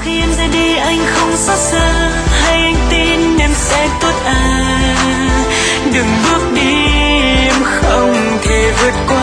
khi em ra đi anh không xót xa, hay anh tin em sẽ tốt à. Đừng bước đi, em không thể vượt qua